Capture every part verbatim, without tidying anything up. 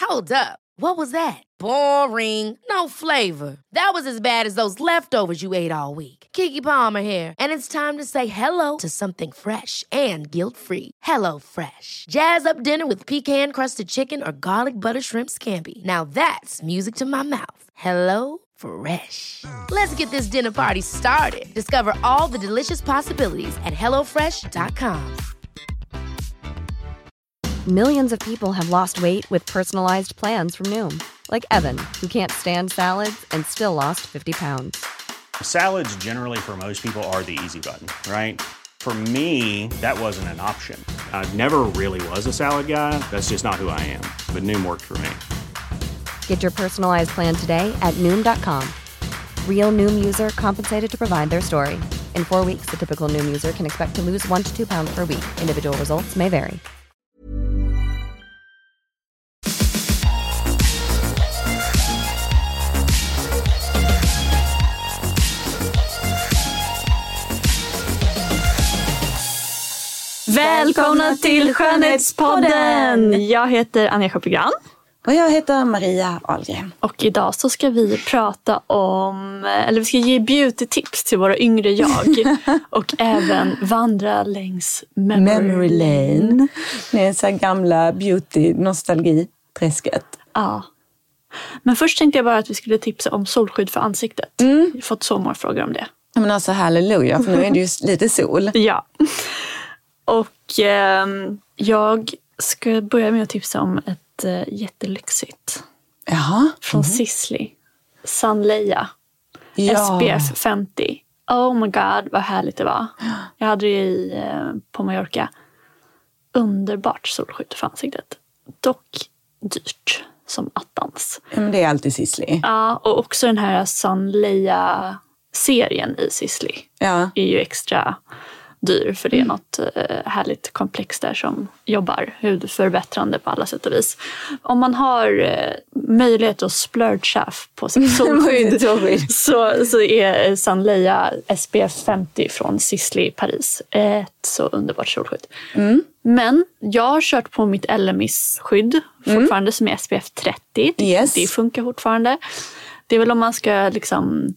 Hold up. What was that? Boring. No flavor. That was as bad as those leftovers you ate all week. Keke Palmer here, and it's time to say hello to something fresh and guilt-free. Hello Fresh. Jazz up dinner with pecan-crusted chicken or garlic butter shrimp scampi. Now that's music to my mouth. Hello Fresh. Let's get this dinner party started. Discover all the delicious possibilities at hello fresh dot com. Millions of people have lost weight with personalized plans from Noom. Like Evan, who can't stand salads and still lost fifty pounds. Salads generally for most people are the easy button, right? For me, that wasn't an option. I never really was a salad guy. That's just not who I am. But Noom worked for me. Get your personalized plan today at Noom dot com. Real Noom user compensated to provide their story. In four weeks, the typical Noom user can expect to lose one to two pounds per week. Individual results may vary. Välkomna till Skönhetspodden! Jag heter Anja Sjöpegran. Och jag heter Maria Ahlgren. Och idag så ska vi prata om, eller vi ska ge beauty-tips till våra yngre jag. Och även vandra längs memory, memory lane. Det är så här gamla beauty-nostalgi-träsket. Ja. Men först tänkte jag bara att vi skulle tipsa om solskydd för ansiktet. Mm. Jag har fått så många frågor om det. Men alltså halleluja, för nu är det ju lite sol. Ja. Och eh, jag ska börja med att tipsa om ett eh, jättelyxigt. Jaha. Från Mm. Sisley. Sunleia. Ja. S P F femtio. Oh my god, vad härligt det var. Jag hade det i, eh, på Mallorca. Underbart solskydd för ansiktet. Dock dyrt som attans. Ja, men det är alltid Sisley. Ja, och också den här Sunleia-serien i Sisley. Ja. Är ju extra dyr, för det är mm. något eh, härligt komplex där som jobbar hudförbättrande på alla sätt och vis. Om man har eh, möjlighet att splurcha på sitt solskydd så, så är Sunleia S P F femtio från Sisley Paris ett så underbart solskydd. Mm. Men jag har kört på mitt L M I-skydd fortfarande mm. som är S P F trettio. Yes. Det funkar fortfarande. Det är väl om man ska liksom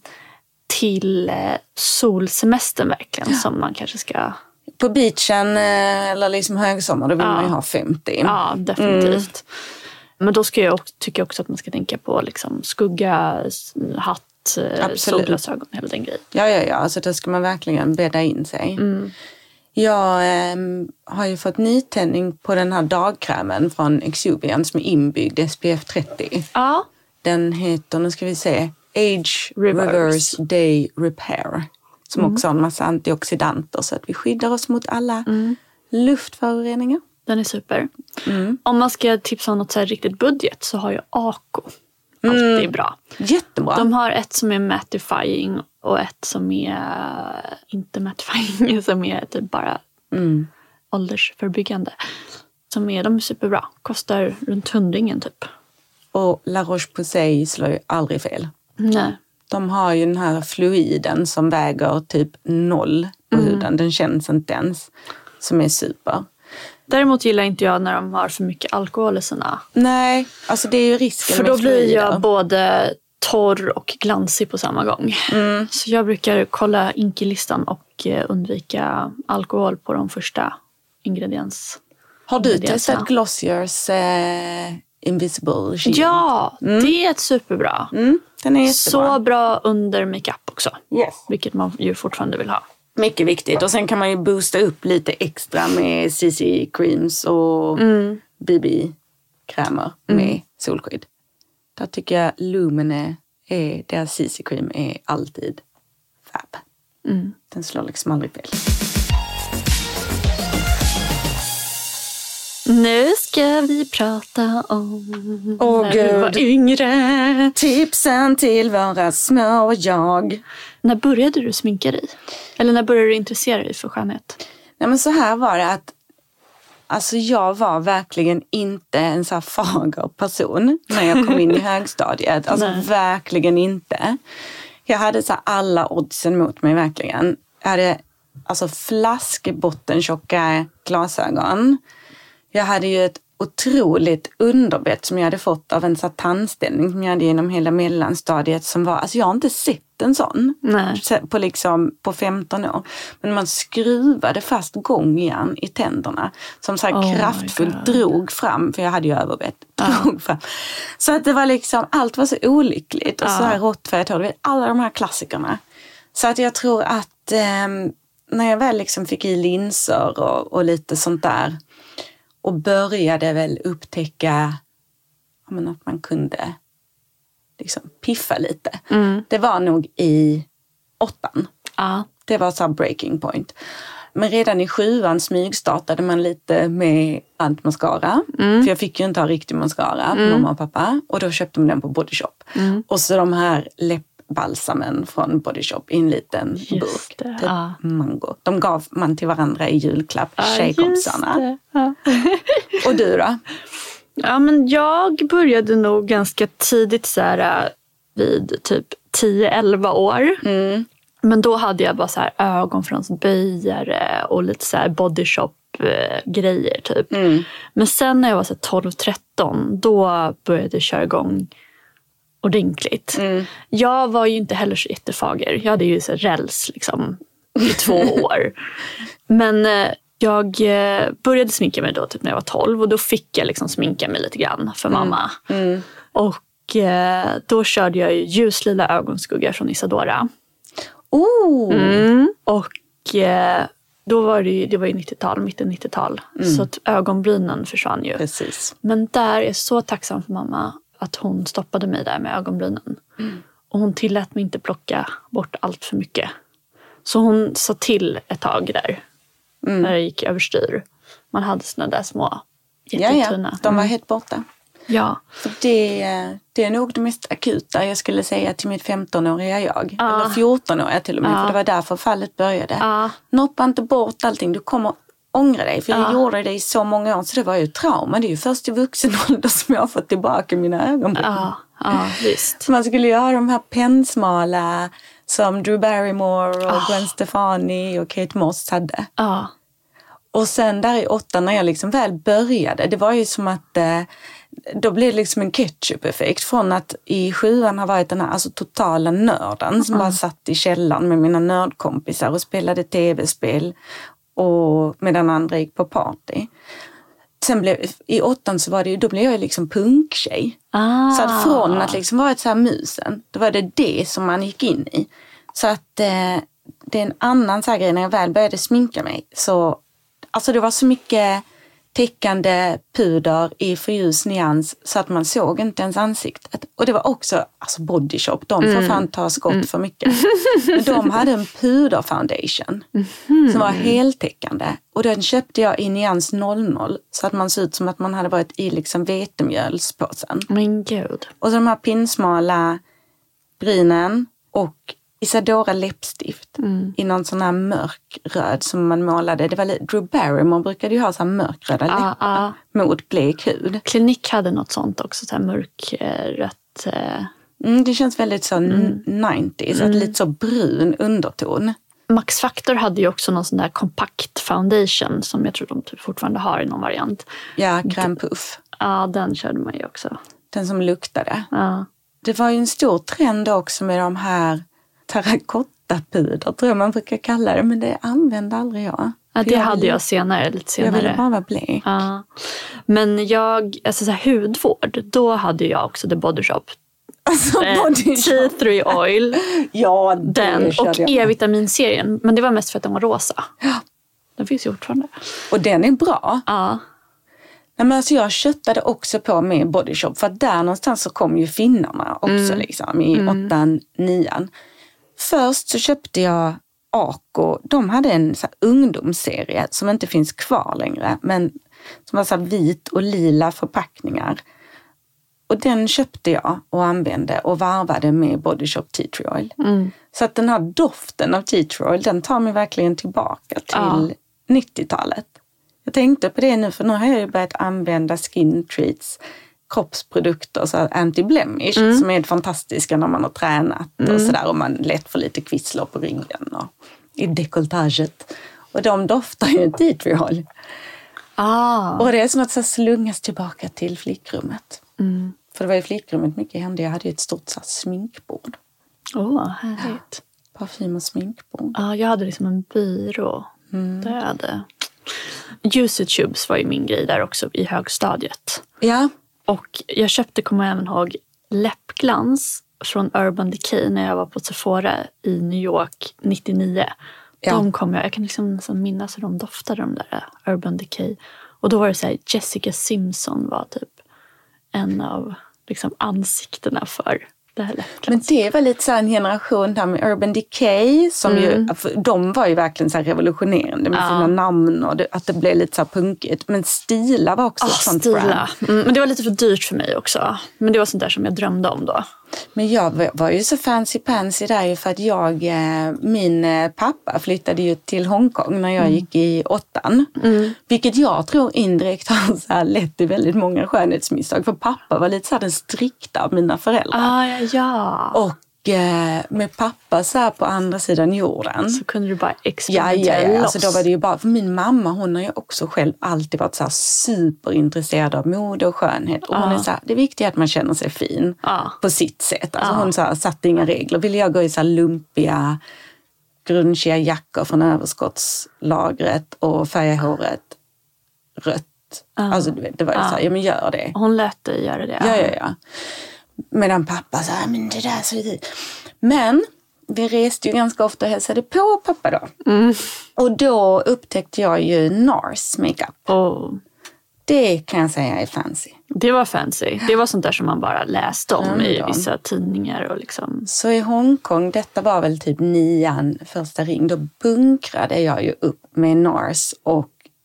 till solsemestern verkligen, ja. Som man kanske ska... På beachen eller liksom högsommar, då vill ja. man ju ha femtio. Ja, definitivt. Mm. Men då ska jag också, tycker jag också att man ska tänka på liksom skugga, hatt, absolut. Solglasögon, hela den grejen. Ja, ja, ja. Alltså då ska man verkligen bädda in sig. Mm. Jag eh, har ju fått nytändning på den här dagkrämen från Exuvian som är inbyggd S P F trettio. Ja. Den heter, nu ska vi se... Age Reverse, Reverse Day Repair. Som mm. också har en massa antioxidanter så att vi skyddar oss mot alla mm. luftföroreningar. Den är super. Mm. Om man ska tipsa om något så här riktigt budget så har ju Ako alltid mm. bra. Jättebra. De har ett som är mattifying och ett som är inte mattifying, som är typ bara mm. åldersförbyggande. Som är, de är superbra. Kostar runt hundringen typ. Och La Roche-Posay slår ju aldrig fel. Nej. De har ju den här fluiden som väger typ noll på mm. huden. Den känns inte ens. Som är super. Däremot gillar inte jag när de har för mycket alkohol i sina. Nej, alltså det är ju risken. För med då blir fluider. jag både torr och glansig på samma gång. Mm. Så jag brukar kolla inkelistan och undvika alkohol på de första ingrediens. Har du testat Glossiers eh, Invisible Shield? Ja, mm. det är ett superbra. Mm, den är jättebra. Så bra under makeup också. Yes. Vilket man ju fortfarande vill ha. Mycket viktigt. Och sen kan man ju boosta upp lite extra med C C creams och mm. B B-krämer med mm. solskydd. Där tycker jag Lumene är, deras C C cream är alltid fab. Mm. Den slår liksom aldrig fel. Nu ska vi prata om Åh, när vi var yngre. Tipsen till våra små jag. När började du sminka dig? Eller när började du intressera dig för skönhet? Nej, men så här var det att alltså jag var verkligen inte en så här fager person när jag kom in i högstadiet. Alltså Nej. verkligen inte. Jag hade så här alla oddsen mot mig verkligen. Jag hade alltså flaskbottentjocka glasögon. Jag hade ju ett otroligt underbett som jag hade fått av en så här tandställning som jag hade genom hela mellanstadiet som var, alltså jag har inte sett en sån Nej. på liksom på femton år. Men man skruvade fast gångjärn i tänderna som så här Oh kraftfullt drog fram, för jag hade ju överbett, drog Ja. fram. Så att det var liksom, allt var så olyckligt och Ja. så här råttfärgat hår, du vet, alla de här klassikerna. Så att jag tror att eh, när jag väl liksom fick i linser och, och lite sånt där och började väl upptäcka men, att man kunde liksom piffa lite. Mm. Det var nog i åttan. Ja. Det var så här breaking point. Men redan i sjuan smygstartade man lite med antmascara. Mm. För jag fick ju inte ha riktig mascara på mamma och pappa. Och då köpte man den på Body Shop. Mm. Och så de här läppbalsamen från Body Shop i en liten Just burk. det, Typ ja. mango. De gav man till varandra i julklapp, Ja, tjejkompisarna. just det. Ja. Och du då? Ja, men jag började nog ganska tidigt så här, vid typ tio elva år. Mm. Men då hade jag bara så här ögonfransböjare och lite så här body shop grejer typ. Mm. Men sen när jag var så tolv tretton då började jag köra igång ordentligt. Mm. Jag var ju inte heller så jättefager. Jag hade ju så här räls liksom i två år. Men eh, jag eh, började sminka mig då typ när jag var tolv och då fick jag liksom sminka mig lite grann för mamma. Mm. Och eh, då körde jag ju ljuslila ögonskugga från Isadora. Oh! Mm. Och eh, då var det ju, det var ju nittiotal, mitten nittiotal. Mm. Så att ögonbrynen försvann ju. Precis. Men där är jag så tacksam för mamma att hon stoppade mig där med ögonbrynen. Mm. Och hon tillät mig inte plocka bort allt för mycket. Så hon sa till ett tag där. Mm. När det gick överstyr. Man hade såna där små Ja, jättetunna. ja. De var Mm. helt borta. Ja. För det, det är nog det mest akuta jag skulle säga till mitt femtonåriga jag. Ja. Eller fjortonåriga till och med. Ja. För det var därför fallet började. Ja. Noppa inte bort allting. Du kommer ångra dig. För jag Ja. gjorde det i så många år. Så det var ju trauma. Det är ju först i vuxen ålder som jag har fått tillbaka mina ögonbryn. Ja, ja, visst. Så man skulle ju ha de här pennsmala som Drew Barrymore och Oh. Gwen Stefani och Kate Moss hade. Ja. Och sen där i åttan när jag liksom väl började, det var ju som att eh, då blev det liksom en ketchup-effekt från att i sjuan har varit den här alltså totala nörden som Mm. bara satt i källaren med mina nördkompisar och spelade tv-spel och medan andra gick på party. Sen blev, i åttan så var det ju, då blev jag liksom punktjej. Ah. Så att från att liksom vara ett så här musen, då var det det som man gick in i. Så att eh, det är en annan så här grej när jag väl började sminka mig. Så alltså det var så mycket täckande puder i för ljus nyans så att man såg inte ens ansiktet. Och det var också, alltså Body Shop, de får fan ta skott mm. för mycket. De hade en puderfoundation mm. som var heltäckande. Och den köpte jag i nyans noll noll så att man såg ut som att man hade varit i liksom vetemjölspåsen. Men gud. Och så de här pinsmala brynen och Isadora läppstift mm. i någon sån här mörkröd som man målade. Det var lite, Drew Barrymore brukade ju ha så här mörkröda ah, läppar ah. mot blek hud. Klinik hade något sånt också, så här mörkrött. Eh. Mm, det känns väldigt så Mm. nittio, så Mm. lite så brun underton. Max Factor hade ju också någon sån där kompakt foundation som jag tror de typ fortfarande har i någon variant. Ja, crème puff. Ja, den körde man ju också. Den som luktade. Ja. Det var ju en stor trend också med de här terrakottapuder, tror jag man brukar kalla det, men det använde aldrig jag. Ja, det jag hade ville, jag senare, lite senare. Jag ville bara vara blek. Ja. Men jag, alltså så här, hudvård, då hade jag också The Body Shop. Alltså, Eh, body Tea Tree Oil, ja, det den körde och jag med. E-vitaminserien. Men det var mest för att den var rosa. Ja. Den finns ju fortfarande. Och den är bra. Ja. Nej, men alltså jag köttade också på med Body Shop för att där någonstans så kom ju finnarna också Mm. liksom i Mm. åttan, nian. Först så köpte jag Ako, de hade en så här ungdomsserie som inte finns kvar längre, men som var så här vit och lila förpackningar. Och den köpte jag och använde och varvade med Body Shop Tea Tree Oil. Mm. Så att den här doften av Tea Tree Oil, den tar mig verkligen tillbaka till Ja. nittiotalet. Jag tänkte på det nu, för nu har jag ju börjat använda Skin Treats kroppsprodukter, så anti-blemish, Mm. som är fantastiska när man har tränat Mm. och sådär, och man lätt får lite kvisslor på ryggen och i dekolletaget. Och de doftar ju Tea Tree Oil. Ah. Och det är som att så slungas tillbaka till flickrummet. Mm. För det var i flickrummet mycket hände. Jag hade ju ett stort så sminkbord. Åh, oh, härligt. Parfym och sminkbord. Ja, jag hade liksom en byrå. Mm. Där jag hade... Usage Tubes var ju min grej där också i högstadiet. Ja. Och jag köpte, kommer jag även ihåg, läppglans från Urban Decay när jag var på Sephora i New York nittionio. Ja. De kom jag, jag kan liksom, liksom minnas hur de doftade, de där Urban Decay. Och då var det så här, Jessica Simpson var typ en av liksom ansiktena för det här läppglans. Men det var lite så här en generation där med Urban Decay som mm. ju, de var ju verkligen så här revolutionerande med ja. sina namn och det, att det blev lite så här punkigt. Men Stila var också oh, ett sånt Stila. brand. Mm, men det var lite för dyrt för mig också. Men det var sånt där som jag drömde om då. Men jag var ju så fancy pansy där ju för att jag, min pappa flyttade ju till Hongkong när jag mm. gick i åttan. Mm. Vilket jag tror indirekt har så här lett till väldigt många skönhetsmisstag. För pappa var lite så här den strikta av mina föräldrar. Ah, ja, ja. Och med pappa så här på andra sidan jorden. Så kunde du bara experimentera ja, ja, ja. loss. Alltså då var det ju bara, för min mamma hon har ju också själv alltid varit så här superintresserad av mode och skönhet. Och ah. hon är så här, det är viktigt att man känner sig fin ah. på sitt sätt. Alltså ah. hon så här, satte inga regler. Ville jag gå i så här lumpiga, grunchiga jackor från överskottslagret och färga håret rött. Ah. Alltså du vet, det var ju ah. så här, ja men gör det. Hon lät dig göra det. Ja, ja, ja. Medan pappa sa, men det där så det. Men vi reste ju ganska ofta och hälsade på pappa då. Mm. Och då upptäckte jag ju Nars makeup. Oh. Det kan jag säga är fancy. Det var fancy. Det var sånt där som man bara läste om mm, i vissa tidningar. Och liksom. Så i Hongkong, detta var väl typ nian första ring. Då bunkrade jag ju upp med Nars och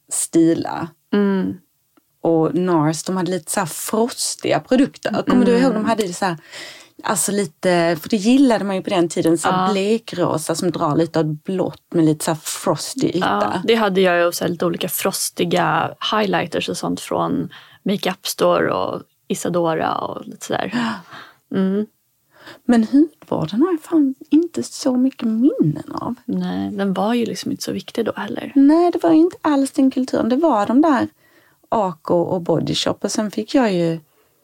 Stila. Mm. Och Nars, de hade lite så här frostiga produkter. Kommer mm. du ihåg, de hade så här, alltså lite, för det gillade man ju på den tiden, så här ja. blekrosa som drar lite åt blått med lite så här frosty yta. Ja, det hade jag ju, så här, lite olika frostiga highlighters och sånt från Makeup Store och Isadora och lite sådär. Mm. Men hudvården har jag fan inte så mycket minnen av. Nej, den var ju liksom inte så viktig då heller. Nej, det var inte alls den kulturen. Det var de där Ako och Body Shop och sen fick jag ju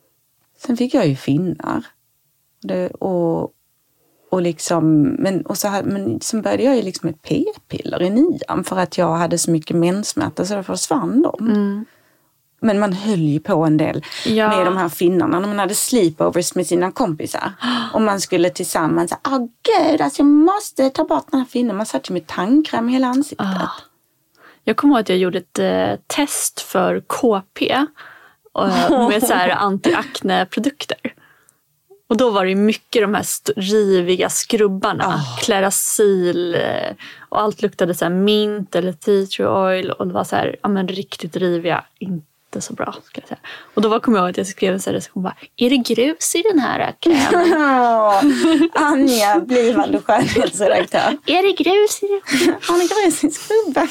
sen fick jag ju finnar. Det, och och liksom men och så här, men sen började jag ju liksom med p-piller i nian för att jag hade så mycket menssmärta så det försvann de. Mm. Men man höll ju på en del ja. med de här finnarna när man hade sleepovers med sina kompisar. Och man skulle tillsammans säga, åh gud, alltså jag måste ta bort den här finnen. Man satt ju med tandkräm i hela ansiktet. Ah. Jag kommer ihåg att jag gjorde ett eh, test för K P eh, med så här anti-akne-produkter. Och då var det mycket de här st- riviga skrubbarna. Oh. Clarasil eh, och allt luktade så här mint eller tea tree oil. Och det var så här, ja men riktigt riviga, inte så bra ska jag säga. Och då var, kom jag ihåg att jag skrev en sån här recension, bara, är det grus i den här krämen? Anja, blivande skönhetsredaktör. Är det grus i den? Har ni grus i skrubben?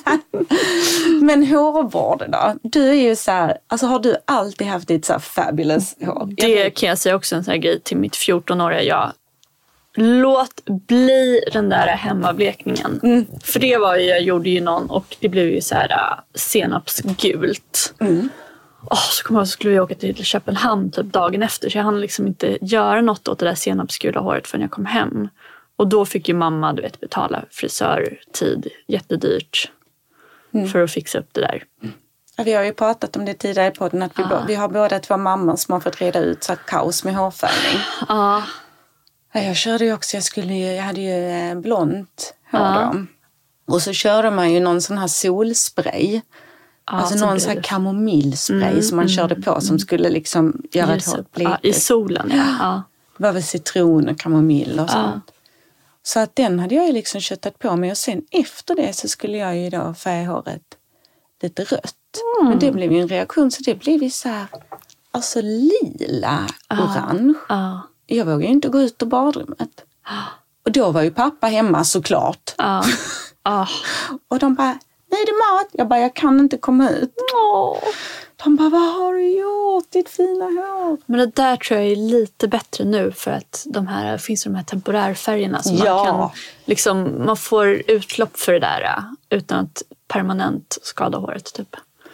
Men hårvård då? Du är ju så här, alltså har du alltid haft ditt så här fabulous hår? Det kan jag säga också en sån här grej till mitt fjorton-åriga jag. Låt bli den där hemmablekningen. Mm. För det var ju, jag gjorde ju någon och det blev ju så här uh, senapsgult. Mm. Oh, så kom jag så skulle jag åka till Köpenhamn typ dagen efter. Så jag hann liksom inte göra något åt det där senapsgula håret förrän jag kom hem. Och då fick ju mamma, du vet, betala frisörtid jättedyrt mm. för att fixa upp det där. Mm. Ja, vi har ju pratat om det tidigare på podden att vi, ah. bo- vi har båda två mammor som har fått reda ut så kaos med hårfärgning. Ja. Ah. Jag körde ju också, jag, skulle ju, jag hade ju blont hår ja. då. Och så körde man ju någon sån här solspray. Ja, alltså någon sån här kamomillspray mm, som man mm, körde på mm. som skulle liksom göra ett hår blekt. Ja, i solen, ja. ja. Det var väl citron och kamomill och sånt. Ja. Så att den hade jag ju liksom köttat på mig. Och sen efter det så skulle jag ju då färga håret lite rött. Mm. Men det blev ju en reaktion så det blev ju så här, alltså lila, ja. orange. Ja. Jag vågade ju inte gå ut ur badrummet. Och då var ju pappa hemma såklart. Uh, uh. Och de bara, nej det är mat. Jag bara, jag kan inte komma ut. Oh. De bara, vad har du gjort? Ditt fina hår. Men det där tror jag är lite bättre nu. För att de här, finns de här temporärfärgerna. Som ja. man kan, liksom, man får utlopp för det där. Utan att permanent skada håret typ.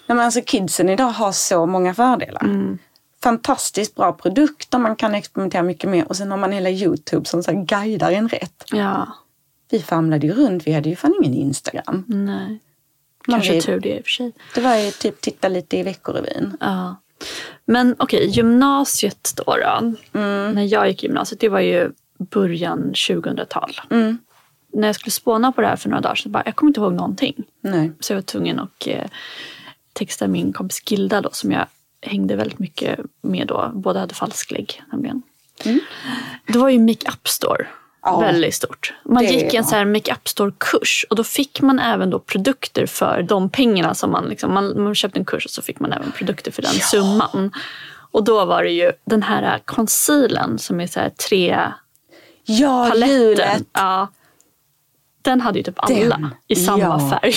Nej, men alltså kidsen idag har så många fördelar. Mm. Fantastiskt bra produkter, man kan experimentera mycket mer. Och sen har man hela YouTube som så här guidar en rätt. Ja. Vi famlade ju runt, vi hade ju fan ingen Instagram. Nej. Kanske man, tur det i och för sig. Det var ju typ titta lite i Veckorevyn. Ja. Men okej, okay, gymnasiet då då. Mm. När jag gick gymnasiet, det var ju början tjugohundratal. Mm. När jag skulle spåna på det här för några dagar så bara, jag kommer inte ihåg någonting. Nej. Så jag var tvungen att eh, texta min kompis Gilda då, som jag hängde väldigt mycket med då. Båda hade falsklägg nämligen. Mm. Det var ju Make-up Store. Ja, väldigt stort. Man det, gick en så här Make-up Store-kurs och då fick man även då produkter för de pengarna som man liksom, man, man köpte en kurs och så fick man även produkter för den ja. summan. Och då var det ju den här concealern som är så här tre ja, paletten. Hjulet. Ja. Den hade ju typ alla den. i samma ja. färg.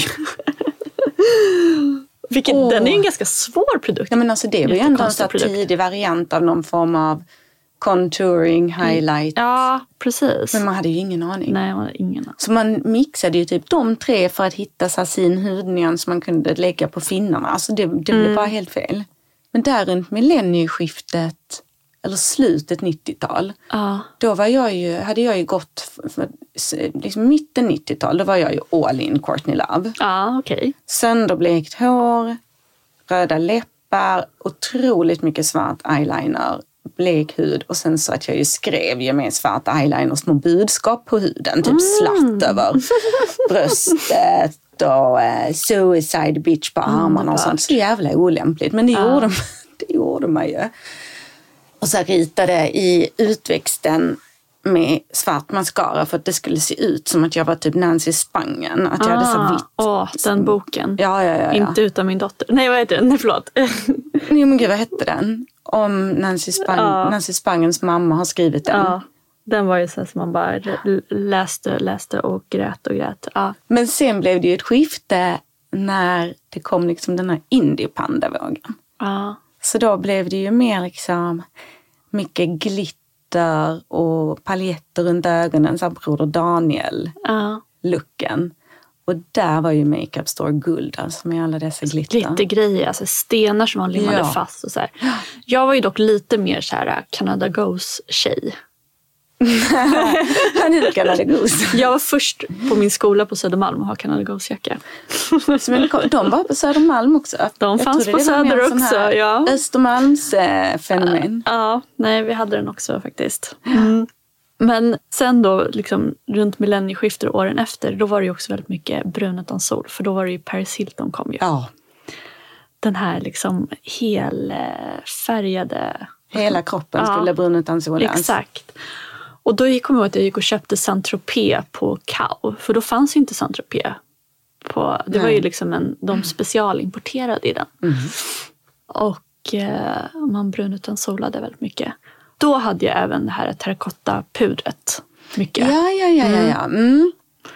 Vilket, oh. Den är ju en ganska svår produkt. Ja, men alltså det var ju ändå en så tidig variant av någon form av contouring, highlight. Ja, precis. Men man hade ju ingen aning. Nej, man hade ingen aning. Så man mixade ju typ de tre för att hitta så sin hudnyans som man kunde lägga på finnarna. Alltså det, det blev mm. bara helt fel. Men där runt millennieskiftet, eller slutet nittiotal, ja. då var jag ju, hade jag ju gått för, för, liksom mitten nittiotal, då var jag ju all in Courtney Love. Ja, okej. Okay. Sönderblekt hår, röda läppar, otroligt mycket svart eyeliner, blek hud och sen så att jag ju skrev ju med svart eyeliner små budskap på huden, typ mm. slatt över bröstet och uh, suicide bitch på armarna mm, och sånt. Så jävla olämpligt, men det, ja. gjorde, det gjorde man ju. Och så ritade i utväxten med svart mascara för att det skulle se ut som att jag var typ Nancy Spangen. Att jag ah, hade så vitt. Åh, den boken. Ja, ja, ja, ja. Inte utan min dotter. Nej, vad heter den? Nej, förlåt. Nej, men gud, vad hette den? Om Nancy, Spang, ja. Nancy Spangens mamma har skrivit den. Ja, den var ju så som man bara läste, läste och grät och grät. Ja. Men sen blev det ju ett skifte när det kom liksom den här indie-panda-vågen. Ja. Så då blev det ju mer liksom mycket glitter och paljetter runt ögonen, så Broder Daniel-looken. Ja. Och där var ju Make-up Store guld, alltså med alla dessa glitter. Glittergrejer, alltså stenar som man limmade ja. fast och så här. Jag var ju dock lite mer så här Canada Goose-tjej. Han är Canada Goose. Jag var först på min skola på Södermalm och har Canada Goose-jacka. Men de var på Södermalm också? De fanns på Söder också, ja. Östermalms eh, fenomen. Ja, nej, vi hade den också faktiskt. Mm. Men sen då, liksom, runt millennieskiftet och åren efter, då var det ju också väldigt mycket brun utan sol. För då var det ju Paris Hilton kom ju. Ja. Den här liksom helfärgade... Hela kroppen skulle ja, brun utan sol. Exakt. Och då kom jag ihåg att jag gick och köpte Saint-Tropez på Kao. För då fanns ju inte Saint-Tropez. På, det Nej. var ju liksom en, de specialimporterade i den. Mm. Och eh, man brun utan solade väldigt mycket. Då hade jag även det här terrakotta-pudret. Mycket. Ja, ja, ja, ja, ja. Mm.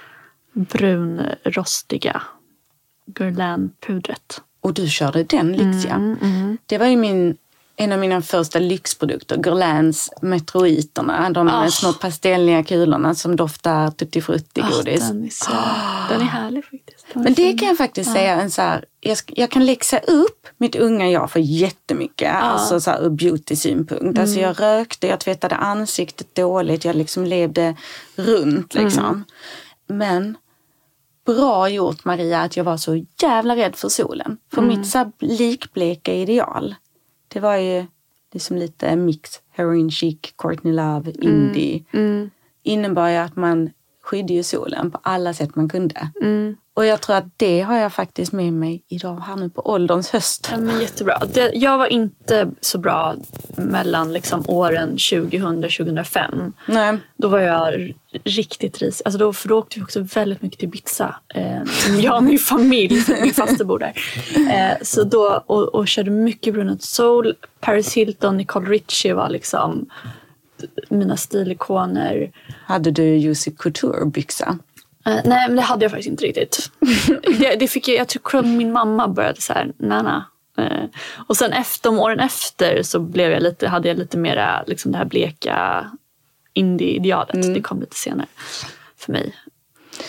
Brun, rostiga Guerlain-pudret. Och du körde den lyxiga. Mm, mm. Det var ju min, en av mina första lyxprodukter. Guerlains metroiterna. De oh. små pastelliga kulorna som doftar tutti frutti godis. Oh, den, är så, oh. den är härlig faktiskt. Den Men det kan jag faktiskt ja. säga. En så här, jag, jag kan läxa upp mitt unga jag för jättemycket. Ja. Alltså så här, ur beauty-synpunkt. Mm. Alltså jag rökte, jag tvättade ansiktet dåligt. Jag liksom levde runt liksom. Mm. Men bra gjort, Maria, att jag var så jävla rädd för solen. För mm. mitt så här, likbleka ideal. Det var ju liksom lite mix. Heroin chic, Courtney Love, indie. Mm. Mm. Innebar ju att man skydde ju solen på alla sätt man kunde. Mm. Och jag tror att det har jag faktiskt med mig idag här nu på ålderns höst. Ja, men jättebra. Det, jag var inte så bra mellan liksom åren tjugohundra till tjugohundrafem. Nej. Då var jag riktigt risig. Alltså då, för då åkte vi också väldigt mycket till Ibiza. Eh, jag och min familj, min faste bor där. Eh, så då, och, och körde mycket brunet sol. Paris Hilton, Nicole Richie var liksom mina stilikoner. Hade du Juicy Couture-byxa? Uh, nej, men det hade jag faktiskt inte riktigt. det, det fick jag, jag tror att min mamma började så här, nana. Uh, och sen efter, om åren efter så blev jag lite, hade jag lite mera liksom det här bleka indie-idealet. Mm. Det kom lite senare för mig.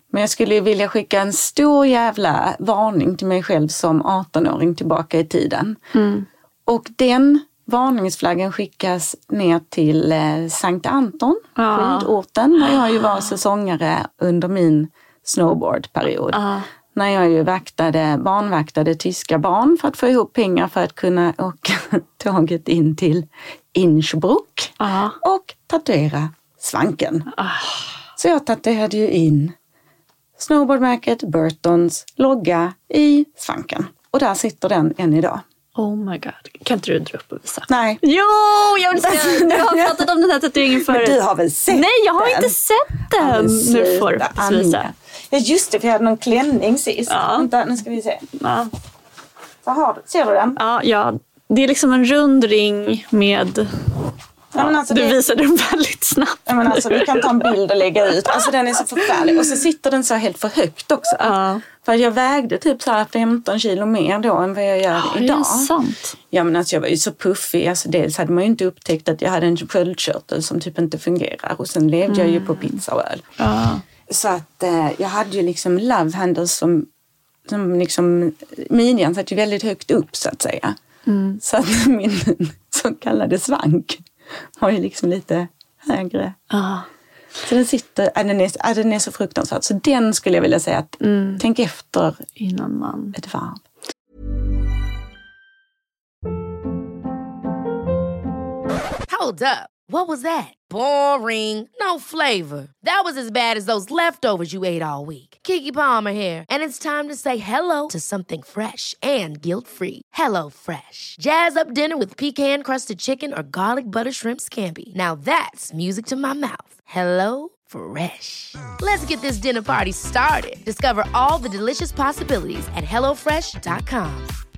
Men jag skulle vilja skicka en stor jävla varning till mig själv som arton-åring tillbaka i tiden. Mm. Och den varningsflaggen skickas ner till eh, Sankt Anton, Ja. skidorten, där jag ju var säsongare under min snowboardperiod. Ja. När jag ju vaktade, barnvaktade tyska barn för att få ihop pengar för att kunna åka tåget in till Innsbruck Ja. och tatuera svanken. Ah. Så jag tatuerade ju in snowboardmärket Burtons logga i svanken. Och där sitter den än idag. Oh my god. Kan inte du dra upp och visa? Nej. Jo, jag vill säga. Du har pratat om den här tatueringen förut. Men du har väl sett Nej, jag har den? inte sett den. Ja, Nu får du faktiskt visa. Anja. Ja, just det, för jag hade någon klänning sist. Ja. Vänta, nu ska vi se. Ja. Så har du, ser du den? Ja, ja, det är liksom en rund ring med... Ja, men alltså du det- visade den väldigt snabbt. Ja, men alltså, du kan ta en bild och lägga ut. Alltså den är så förfärlig. Och så sitter den så helt för högt också. Ja. För jag vägde typ så här femton kilo mer då än vad jag gör Är idag. det sant? Ja, men alltså jag var ju så puffig. Alltså dels hade man ju inte upptäckt att jag hade en sköldkörtel som typ inte fungerar. Och sen levde Mm. jag ju på pizza och öl. Ja. Så att eh, jag hade ju liksom love handles som, som liksom, midjan satt ju väldigt högt upp så att säga. Mm. Så att min så kallade svank var ju liksom lite högre. Ja. Så den sitter, äh, den, är, äh, den är så fruktansvärd. Så den skulle jag vilja säga att Mm. tänk efter Innan man... ett varv. Hold up. What was that? Boring. No flavor. That was as bad as those leftovers you ate all week. Keke Palmer here, and it's time to say hello to something fresh and guilt-free. Hello Fresh. Jazz up dinner with pecan-crusted chicken or garlic butter shrimp scampi. Now that's music to my mouth. Hello Fresh. Let's get this dinner party started. Discover all the delicious possibilities at hello fresh dot com.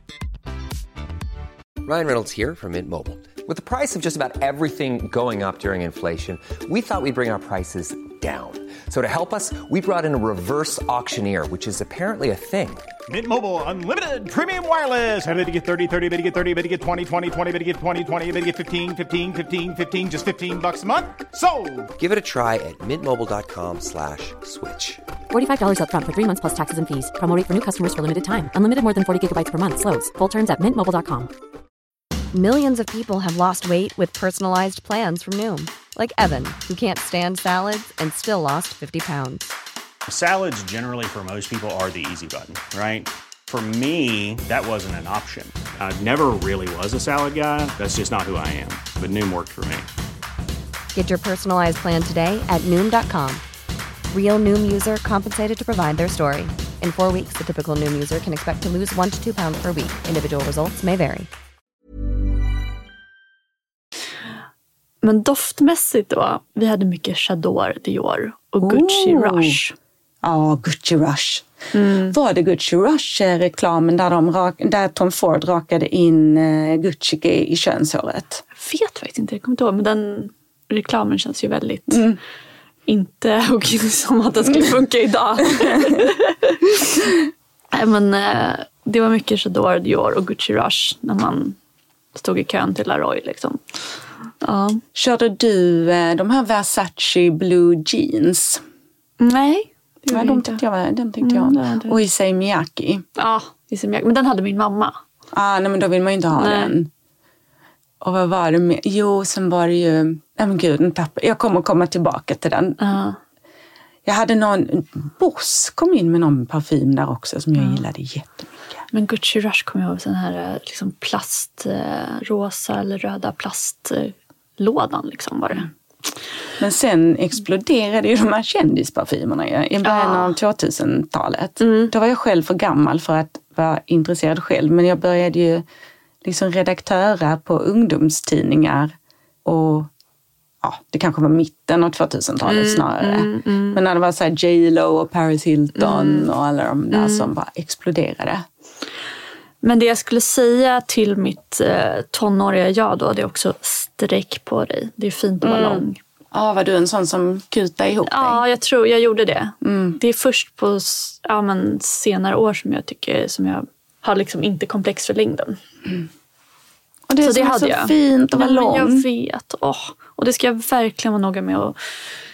Ryan Reynolds here from Mint Mobile. With the price of just about everything going up during inflation, we thought we'd bring our prices down. So to help us, we brought in a reverse auctioneer, which is apparently a thing. Mint Mobile Unlimited Premium Wireless. Ready to get thirty, thirty, bit to get thirty, bit to get twenty, twenty, twenty, bit to get twenty, twenty, bit to get fifteen, fifteen, fifteen, fifteen, just fifteen bucks a month? Sold! Give it a try at mintmobile.com slash switch. forty-five dollars up front for three months plus taxes and fees. Promo rate for new customers for limited time. Unlimited more than forty gigabytes per month. Slows full terms at mint mobile dot com. Millions of people have lost weight with personalized plans from Noom. Like Evan, who can't stand salads and still lost fifty pounds. Salads generally for most people are the easy button, right? For me, that wasn't an option. I never really was a salad guy. That's just not who I am. But Noom worked for me. Get your personalized plan today at Noom dot com. Real Noom user compensated to provide their story. In four weeks, the typical Noom user can expect to lose one to two pounds per week. Individual results may vary. Men doftmässigt då, vi hade mycket Chador, Dior och Gucci Oh. Rush. Ja, Gucci Rush. Mm. Var det Gucci Rush-reklamen där, de rak, där Tom Ford rakade in uh, Gucci i, i könshåret? Jag vet faktiskt inte, jag kommer inte ihåg, men den reklamen känns ju väldigt Mm. inte och som att den skulle funka idag. Nej, men eh, det var mycket Chador, Dior och Gucci Rush när man stod i kön till Laroy liksom. Ja. Körde du uh, de här Versace Blue Jeans? Nej. det Ja, gjorde jag de inte. tyckte jag var, den tyckte Mm, det jag var om. det. Och Issey Miyake. Ja, men den hade min mamma. Ah, nej, men då vill man ju inte ha Nej. den. Och vad var det med? Jo, sen var det ju... Nej men gud, den tappade. Jag kommer komma tillbaka till den. Ja. Jag hade någon... Boss kom in med någon parfym där också som jag gillade jättemycket. Men Gucci Rush kommer jag ihåg, sån här liksom plast, eh, rosa eller röda plastlådan liksom var det. Men sen exploderade ju de här kändisparfymerna ju, i början Ja. av tvåtusentalet. Mm. Då var jag själv för gammal för att vara intresserad själv. Men jag började ju liksom redaktöra på ungdomstidningar. Och ja, det kanske var mitten av tvåtusentalet Mm, snarare. mm, mm. Men när det var så här J Lo och Paris Hilton Mm. och alla de där som bara exploderade. Men det jag skulle säga till mitt eh, tonåriga jag då, det är också sträck på dig. Det är fint att vara Mm. lång. Ja, var du en sån som kutade ihop Ja, dig? jag tror jag gjorde det. Mm. Det är först på s- ja, men senare år som jag tycker som jag har liksom inte komplex för längden. Och det är Så så, det det hade så jag. fint att vara Nej, men lång. jag vet. Åh. Och det ska jag verkligen vara noga med att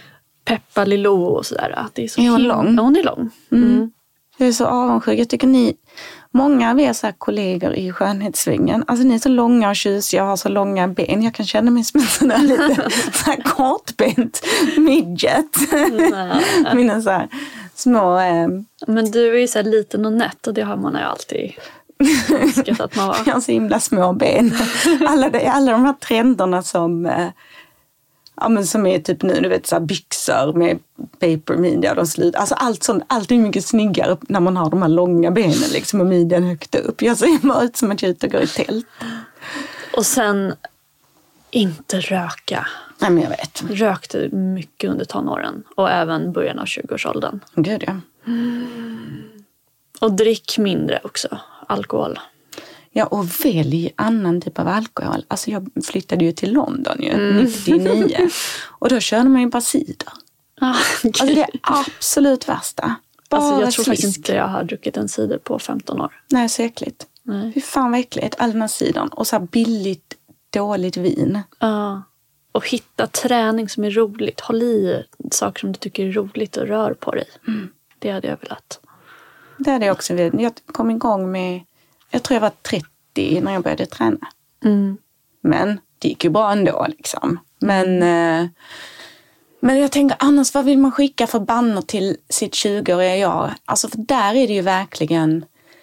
Peppa Lilo och sådär. Att det är så är hon him- lång? Ja, hon är lång. Mm. Mm. Jag är så avundsjuk. Jag tycker ni, många av er så här kollegor i skönhetssvängen, alltså ni är så långa och tjusiga och har så långa ben. Jag kan känna mig som en sån där lite så här kortbent midget. Mina så här små... Eh... Men du är ju så här liten och nätt och det har man ju alltid önskat att man var. Jag har så himla små ben. Alla, de, alla de här trenderna som... Eh... Ja, men som är typ nu, du vet, så här byxor med paper midja och slut. Alltså allt sånt, allt är mycket snyggare när man har de här långa benen liksom och midjan högt upp. Jag ser bara ut som att jag är ute och går i tält. Och sen inte röka. Nej, men jag vet. Rökte mycket under tonåren och även början av tjugoårsåldern. Gud, ja. Mm. Och drick mindre också, alkohol. Ja, och välj annan typ av alkohol. Alltså jag flyttade ju till London ju, mm. nittionio. Och då körde man ju bara cider. Ah, okay. Alltså det är absolut värsta. Bara alltså jag tror fisk. faktiskt inte jag har druckit en cider på femton år. Nej, så äckligt. Nej. Fy fan vad äckligt. All den här cidern. Och så här billigt, dåligt vin. Ja. Uh, och hitta träning som är roligt. Håll i saker som du tycker är roligt och rör på dig. Mm. Det hade jag velat. Det hade jag också velat. Jag kom igång med... Jag tror jag var trettio när jag började träna. Mm. Men det gick ju bra ändå liksom. Men, eh, men jag tänker annars, vad vill man skicka för bannor till sitt tjugoåriga jag? Alltså för där är det ju verkligen...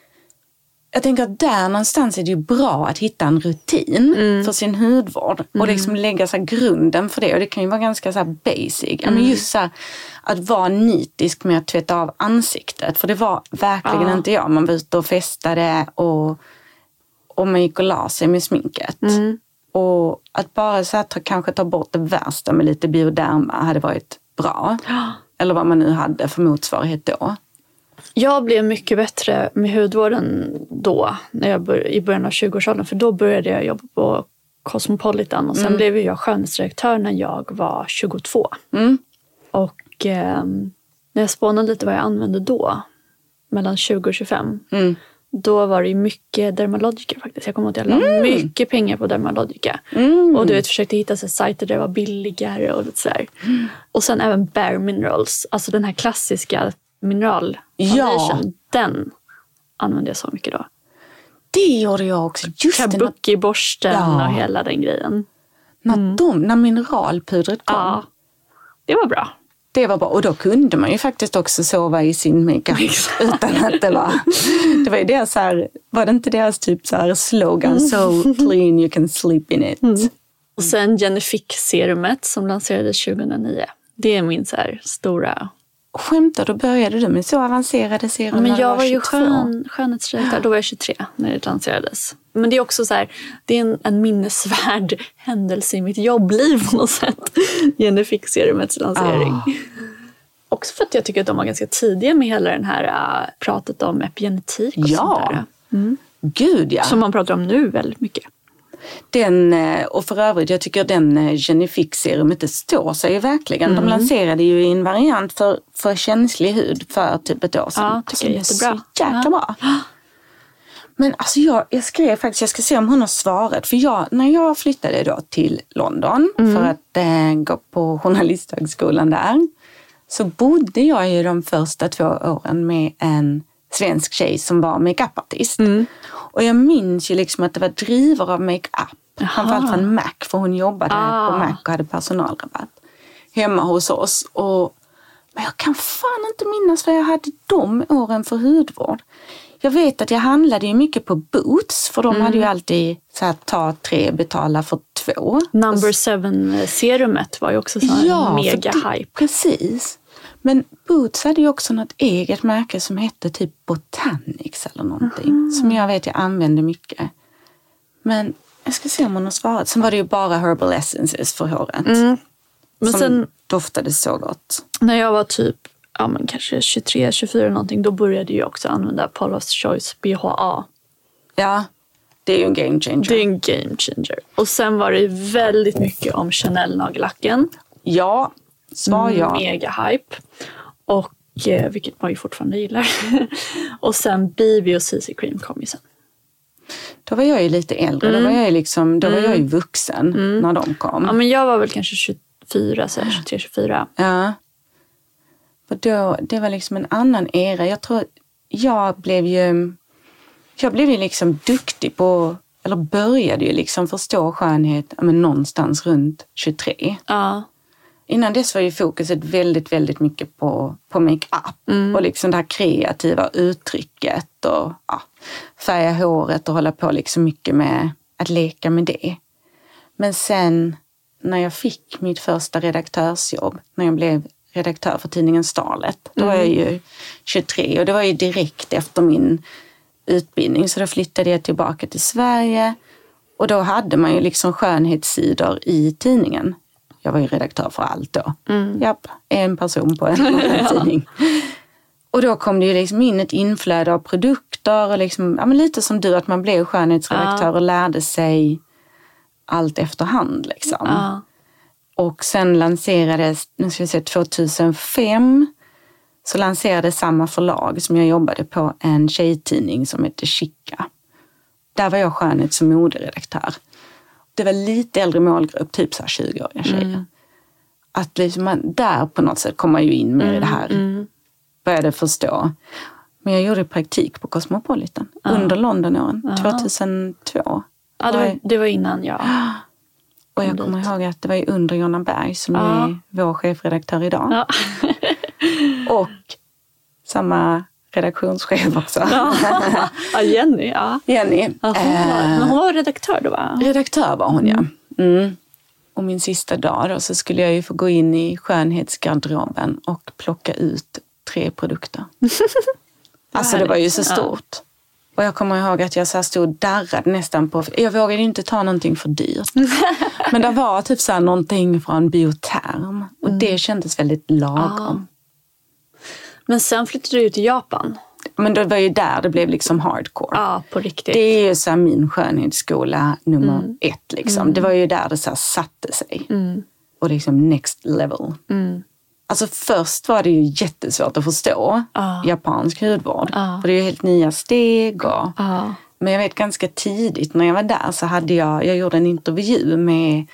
Jag tänker att där någonstans är det ju bra att hitta en rutin mm. för sin hudvård. Mm. Och liksom lägga så här grunden för det. Och det kan ju vara ganska så här basic. Mm. Men just så här, att vara nitisk med att tvätta av ansiktet. För det var verkligen ah. inte jag. Man var ute och festade och, och man gick och la sig med sminket. Mm. Och att bara så här, ta, kanske ta bort det värsta med lite bioderma hade varit bra. Ah. Eller vad man nu hade för motsvarighet då. Jag blev mycket bättre med hudvården då, när jag bör, i början av tjugoårsåldern. För då började jag jobba på Cosmopolitan. Och sen mm. blev jag skönhetsdirektör när jag var tjugotvå. Mm. Och eh, när jag spånade lite vad jag använde då, mellan tjugo och tjugofem. Mm. Då var det mycket Dermalogica faktiskt. Jag kommer ihåg att jag la mm. mycket pengar på Dermalogica. Mm. Och du vet, försökte hitta sig sajter där det var billigare och lite sådär. Mm. Och sen även Bare Minerals. Alltså den här klassiska mineral foundation. Ja. Den använde jag så mycket då. Det gjorde jag också. Just Kabuki-borsten ja. Och hela den grejen. När, mm. de, när mineralpudret kom. Ja, det var bra. Det var bra. Och då kunde man ju faktiskt också sova i sin makeup utan att det var... Det var ju deras så här... Var det inte deras typ så här slogan? Mm. So clean you can sleep in it. Mm. Och sen Genifique-serumet som lanserades tjugohundraniio. Det är min så här stora... Skämtar, då började du med så avancerade serum. Ja, men jag var, var ju skön, skönhetsdirektör. Då var jag tjugotre när det lanserades. Men det är också så här, det är en, en minnesvärd händelse i mitt jobbliv på något sätt. Genifique-serumets lansering. Ah. Också för att jag tycker att de var ganska tidiga med hela den här uh, pratet om epigenetik och ja. sånt där. Mm. Gud ja. Som man pratar om nu väldigt mycket. Den, och för övrigt, jag tycker den Genifique-serumet, det står sig ju verkligen. Mm. De lanserade ju i en variant för, för känslig hud för typ ett år sedan. Ja, tycker jag är jättebra. Så jäkla bra. Men alltså jag, jag skrev faktiskt, jag ska se om hon har svarat. För jag, när jag flyttade då till London mm. för att äh, gå på journalisthögskolan där, så bodde jag ju de första två åren med en svensk tjej som var makeup-artist. Mm. Och jag minns ju liksom att det var driver av makeup. Framförallt från Mac, för hon jobbade ah. på Mac och hade personalrabatt hemma hos oss. Och, men jag kan fan inte minnas vad jag hade de åren för hudvård. Jag vet att jag handlade ju mycket på Boots, för de mm. hade ju alltid så här, ta tre, betala för två. Number seven-serumet var ju också så här ja, mega hype. Precis. Men Boots hade ju också något eget märke som hette typ Botanics eller någonting. Mm. Som jag vet jag använde mycket. Men jag ska se om hon har svarat. Sen var det ju bara Herbal Essences för håret. Mm. Men som sen doftade så gott. När jag var typ, ja men kanske tjugotre tjugofyra någonting, då började jag också använda Paula's Choice B H A. Ja, det är ju en game changer. Det är en game changer. Och sen var det väldigt mycket om Chanel-nagellacken. Ja, svar ja. Mega hype. Och eh, vilket man ju fortfarande gillar. Och sen B B och C C Cream kom ju sen. Då var jag ju lite äldre. Mm. Då var jag ju liksom, då var mm. jag ju vuxen mm. när de kom. Ja, men jag var väl kanske tjugofyra, så här, tjugotre tjugofyra. Ja. För då, det var liksom en annan era. Jag tror, jag blev ju, jag blev ju liksom duktig på, eller började ju liksom förstå skönhet men någonstans runt tjugotre. Ja. Innan dess var ju fokuset väldigt, väldigt mycket på, på make-up. Mm. Och liksom det här kreativa uttrycket och ja, färga håret och hålla på liksom mycket med att leka med det. Men sen när jag fick mitt första redaktörsjobb, när jag blev redaktör för tidningen Starlet, då var jag ju tjugotre och det var ju direkt efter min utbildning. Så då flyttade jag tillbaka till Sverige och då hade man ju liksom skönhetssidor i tidningen. Jag var ju redaktör för allt då. Mm. Japp, en person på en tidning. Och då kom det ju liksom in ett inflöde av produkter och liksom, ja men lite som du, att man blev skönhetsredaktör och lärde sig allt efterhand liksom. Ja. Och sen lanserades, nu ska vi se, tjugohundrafem så lanserades samma förlag som jag jobbade på en tjejtidning som heter Chica. Där var jag skönhets- och moderedaktör. Det var lite äldre målgrupp, typ så här tjugo-åriga tjejer. Mm. Att liksom man, där på något sätt kommer ju in med mm, det här. Mm. Började förstå. Men jag gjorde praktik på Cosmopolitan ja. under Londonåren, ja. tjugohundratvå. Ja, det var, det var innan jag Och jag kommer ihåg att det var ju under Jonna Berg som ja. är vår chefredaktör idag. Ja. Och samma redaktionschef också. Ja, ja Jenny. Ja. Jenny. Ja, hon var, men hon var redaktör då, va? Redaktör var hon, ja. Mm. Och min sista dag då så skulle jag ju få gå in i skönhetsgarderoben och plocka ut tre produkter. Alltså det var ju så stort. Ja. Och jag kommer ihåg att jag så här stod och darrade nästan på... Jag vågade inte ta någonting för dyrt. Men det var typ så här någonting från Bioterm. Och mm. det kändes väldigt lagom. Ja. Men sen flyttade du till Japan. Men det var ju där det blev liksom hardcore. Ja, på riktigt. Det är ju så här min skönhetsskola nummer mm. ett liksom. Mm. Det var ju där det så här satte sig. Mm. Och liksom next level. Mm. Alltså först var det ju jättesvårt att förstå ah. japansk hudvård. Ah. För det är ju helt nya steg. Och, ah. Men jag vet ganska tidigt när jag var där så hade jag, jag gjorde en intervju med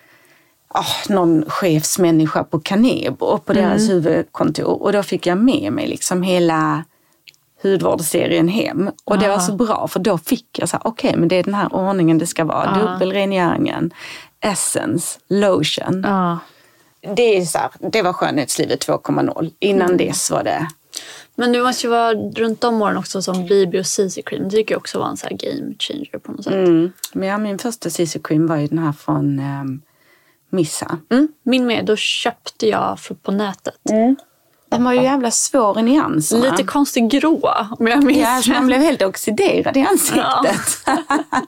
oh, någon chefsmänniska på Kanebo på mm. deras huvudkontor. Och då fick jag med mig liksom hela hudvårdsserien hem. Och det var så bra för då fick jag så här, okej okay, men det är den här ordningen det ska vara. Ah. Dubbelrengöringen, essence, lotion. Ah. Det, är så här, det var skönhetslivet två komma noll. Innan mm. dess var det... Men du måste ju vara runt om åren också som B B och C C Cream. Det tycker jag också var en så här game changer på något sätt. Mm. Men ja, min första C C Cream var ju den här från um, Missa. Mm. Min med, då köpte jag på nätet. Mm. Den var ju jävla svår i nyanserna. Lite konstig grå, om jag minns. Ja, så man blev helt oxiderad i ansiktet. Ja.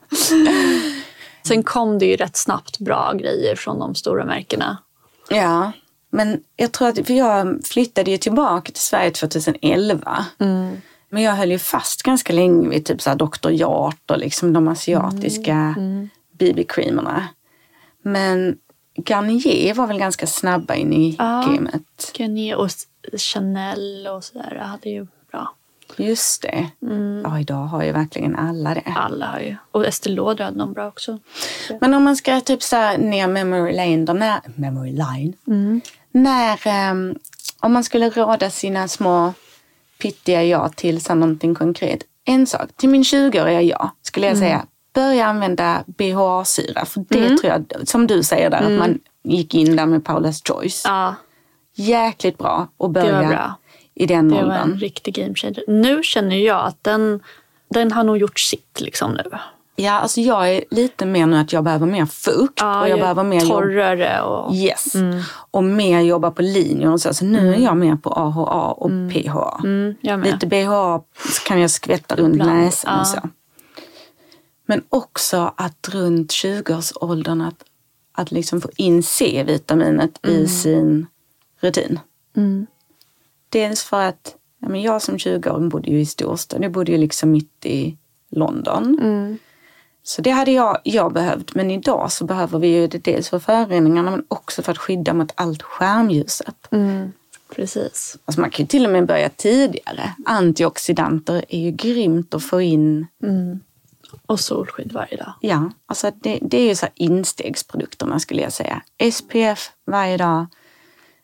Sen kom det ju rätt snabbt bra grejer från de stora märkena. Ja, men jag tror att, för jag flyttade ju tillbaka till Sverige tjugoelva. Mm. Men jag höll ju fast ganska länge vid typ så här doktor Jart och liksom de asiatiska mm. Mm. B B-creamerna. Men Garnier var väl ganska snabba in i ja, gamet. Garnier och Chanel och sådär hade ju bra. Just det. Mm. Ja, idag har ju verkligen alla det. Alla har ju. Och Estée Lauder hade någon bra också. Men om man ska typ så här ner memory lane, då när, memory line. Mm. När, um, om man skulle råda sina små pyttiga jag till så någonting konkret. En sak, till min tjugoåriga jag skulle jag mm. säga, börja använda B H A-syra. För det mm. tror jag, som du säger där, mm. att man gick in där med Paula's Choice. Ja. Jäkligt bra att börja. Det var bra. I den det åldern. var en riktig game changer. Nu känner jag att den, den har nog gjort sitt liksom nu. Ja, alltså jag är lite mer nu att jag behöver mer fukt. Ja, och jag behöver mer torrare. Och... Yes. Mm. Och mer jobba på linjer och så. Så nu mm. är jag mer på A H A och mm. P H A. Mm, lite B H A kan jag skvätta runt Bland. näsan ja. och så. Men också att runt tjugoårsåldern att, att liksom få in C-vitaminet mm. i sin rutin. Mm. Dels för att ja, men jag som tjugo-åring bodde ju i storstad. Jag bodde ju liksom mitt i London. Mm. Så det hade jag, jag behövt. Men idag så behöver vi ju det dels för föroreningarna men också för att skydda mot allt skärmljuset. Mm. Precis. Alltså man kan ju till och med börja tidigare. Antioxidanter är ju grymt att få in. Mm. Och solskydd varje dag. Ja, alltså det, det är ju så här instegsprodukterna skulle jag säga. S P F varje dag.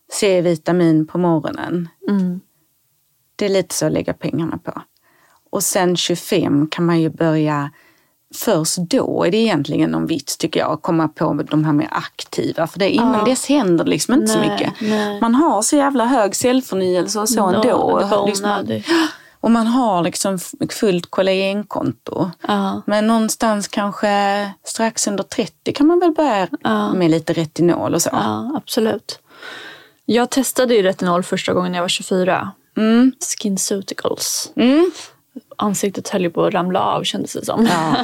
C-vitamin på morgonen. Mm. Det är lite så att lägga pengarna på. Och sen tjugofem kan man ju börja, först då är det egentligen någon vits tycker jag, att komma på de här mer aktiva. För det innan ja. dess händer det liksom inte nej, så mycket. Nej. Man har så jävla hög cellförnyelse och så no, ändå. Det liksom, och man har liksom fullt kollagenkonto. Ja. Men någonstans kanske strax under trettio kan man väl börja ja. med lite retinol och så. Ja, absolut. Jag testade ju retinol första gången jag var tjugofyra. Mm. SkinCeuticals. Mm. Ansiktet höll ju på att ramla av, kändes det som. Ja.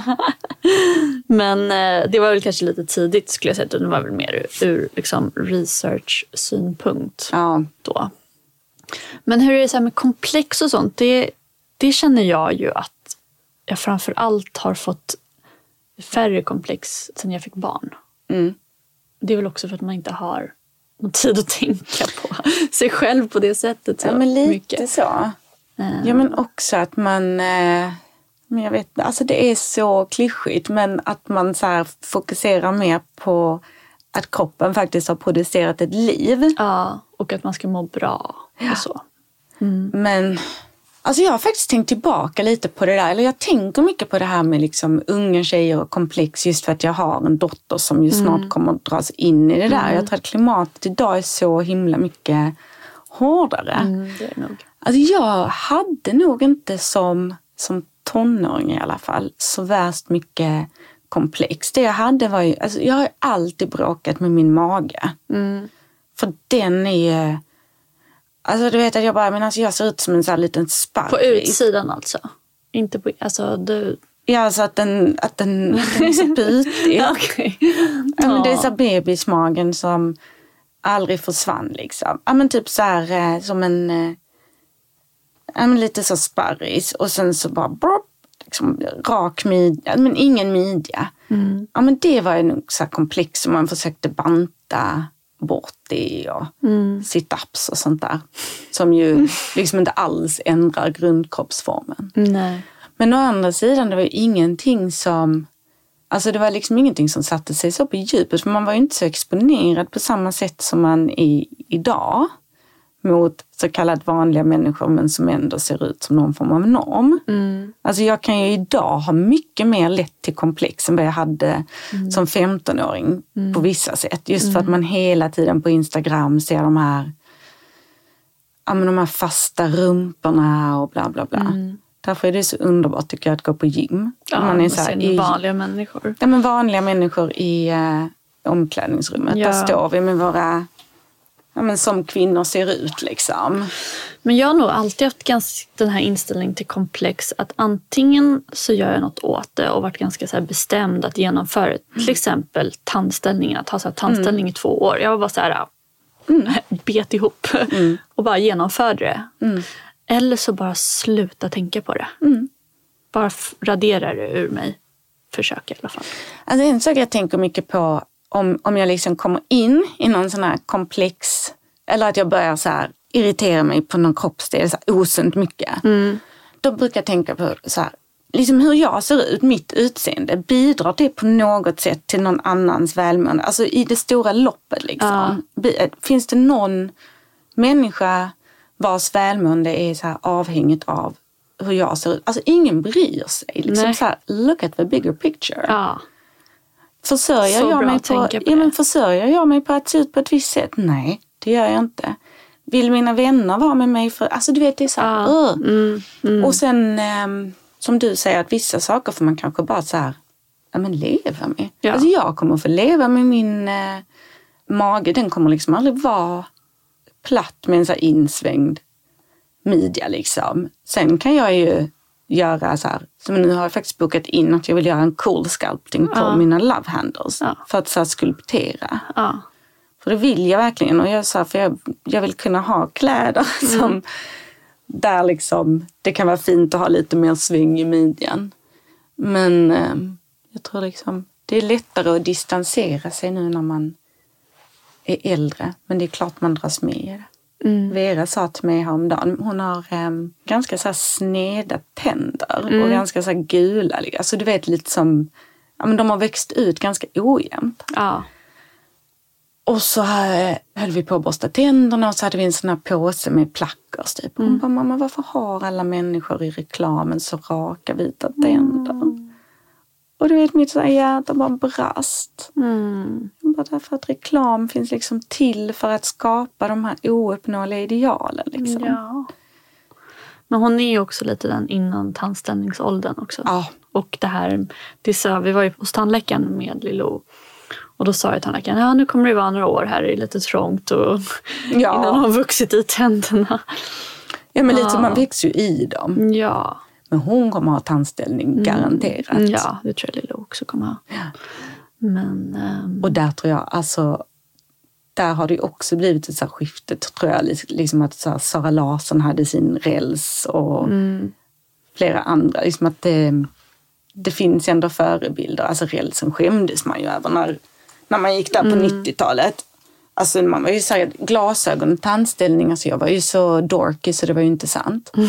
Men eh, det var väl kanske lite tidigt skulle jag säga. Det var väl mer ur, ur liksom, research-synpunkt ja. då. Men hur är det så här med komplex och sånt? Det, det känner jag ju att jag framför allt har fått färre komplex sen jag fick barn. Mm. Det är väl också för att man inte har någon tid att tänka på sig själv på det sättet. Så ja, men lite mycket. så. Mm. Ja, men också att man, eh, men jag vet, alltså det är så klyschigt, men att man så här fokuserar mer på att kroppen faktiskt har producerat ett liv. Ja, och att man ska må bra och så. Mm. Men alltså jag har faktiskt tänkt tillbaka lite på det där, eller jag tänker mycket på det här med liksom unga tjejer och komplex, just för att jag har en dotter som ju snart mm. kommer att dras in i det där. Mm. Jag tror att klimatet idag är så himla mycket hårdare. Mm, det är nog. Alltså jag hade nog inte som, som tonåring i alla fall så värst mycket komplex. Det jag hade var ju, alltså jag har alltid bråkat med min mage. Mm. För den är ju, alltså du vet att jag bara, men alltså jag ser ut som en sån här liten spark. På utsidan alltså? Inte på, alltså du... Ja, alltså att den, att den, att den är så pytig. Okej. Ja, men det är så bebismagen som aldrig försvann liksom. Ja, men typ så här som en, ja men lite så sparris. Och sen så bara, brop, liksom rak midja, men ingen midja. Mm. Ja, men det var ju nog så här komplex som man försökte banta bort det och mm. sit-ups och sånt där. Som ju liksom inte alls ändrar grundkroppsformen. Nej. Men å andra sidan, det var ju ingenting som, alltså det var liksom ingenting som satte sig så på djupet. För man var ju inte så exponerad på samma sätt som man är idag. Mot så kallat vanliga människor, men som ändå ser ut som någon form av norm. Mm. Alltså jag kan ju idag ha mycket mer lätt till komplex än vad jag hade mm. som femtonåring mm. på vissa sätt. Just för att man hela tiden på Instagram ser de här, ja, men de här fasta rumporna och bla bla bla. Mm. Därför är det så underbart tycker jag att gå på gym. Ja, man är så här, i vanliga människor. Ja, men vanliga människor i uh, omklädningsrummet. Ja. Där står vi med våra, ja, men som kvinnor ser ut liksom. Men jag har nog alltid haft ganska den här inställningen till komplex att antingen så gör jag något åt det och varit ganska så här bestämd att genomföra det. Mm. Till exempel tandställningen, att ha så här tandställning mm. i två år. Jag var bara så här, mm. bet ihop mm. och bara genomförde det. Mm. Eller så bara sluta tänka på det. Mm. Bara radera det ur mig. Försöka i alla fall. Alltså en sak jag tänker mycket på om, om jag liksom kommer in i någon sån här komplex, eller att jag börjar så här irritera mig på någon kroppsdel så här osunt mycket. Mm. Då brukar jag tänka på så här, liksom hur jag ser ut, mitt utseende, bidrar det på något sätt till någon annans välmående? Alltså i det stora loppet liksom. Ja. Finns det någon människa vars välmående är så här avhängigt av hur jag ser ut? Alltså ingen bryr sig. Liksom så här, look at the bigger picture. Ja. Försörjer så jag, mig på, på ja, men försörjer jag mig på att se ut på ett visst sätt? Nej, det gör jag inte. Vill mina vänner vara med mig? För, alltså du vet, det är så här, ja. mm, mm. Och sen eh, som du säger, att vissa saker får man kanske bara så här, ja men leva med. Ja. Alltså jag kommer få leva med min eh, mage. Den kommer liksom aldrig vara platt med en så här insvängd midja liksom. Sen kan jag ju göra så här, som nu har jag faktiskt bokat in att jag vill göra en cool sculpting på ja. mina love handles. Ja. För att så här skulptera. Ja. För det vill jag verkligen. Och jag sa, för jag, jag vill kunna ha kläder mm. som där liksom, det kan vara fint att ha lite mer sväng i midjan. Men eh, jag tror liksom, det är lättare att distansera sig nu när man är äldre. Men det är klart man dras med. Mm. Vera sa till mig häromdagen, hon har eh, ganska så här sneda tänder mm. och ganska så här gula. Alltså du vet lite som, ja men de har växt ut ganska ojämnt. Ja. Och så höll vi på att borsta tänderna och så hade vi en sån här påse med plackers typ. Och hon bara, mamma, varför har alla människor i reklamen så raka vita tänder? Mm. Och du vet, mitt så här hjärta bara brast. Mm. Bara därför att reklam finns liksom till för att skapa de här ouppnåeliga idealen. Liksom. Ja. Men hon är ju också lite den innan tandställningsåldern också. Ja. Och det här, det sa, vi var ju hos tandläkaren med Lilo. Och då sa jag till tandläkaren, ja nu kommer det vara några år här, det är lite trångt och ja. innan hon vuxit i tänderna. Ja, men lite ja. som man växer ju i dem. Ja. Men hon kommer ha tandställning, garanterat. Mm. Ja, det tror jag Lilo också kommer ha. Ja. Men, um... Och där tror jag, alltså, där har det också blivit ett så här skifte, tror jag, liksom att så här, Sara Larsson hade sin räls och mm. flera andra, liksom att det, det finns ändå förebilder, alltså rälsen skämdes man ju över när, när man gick där på mm. nittiotalet. Alltså man var ju så här, glasögon och tandställning, alltså jag var ju så dorky så det var ju inte sant. Mm.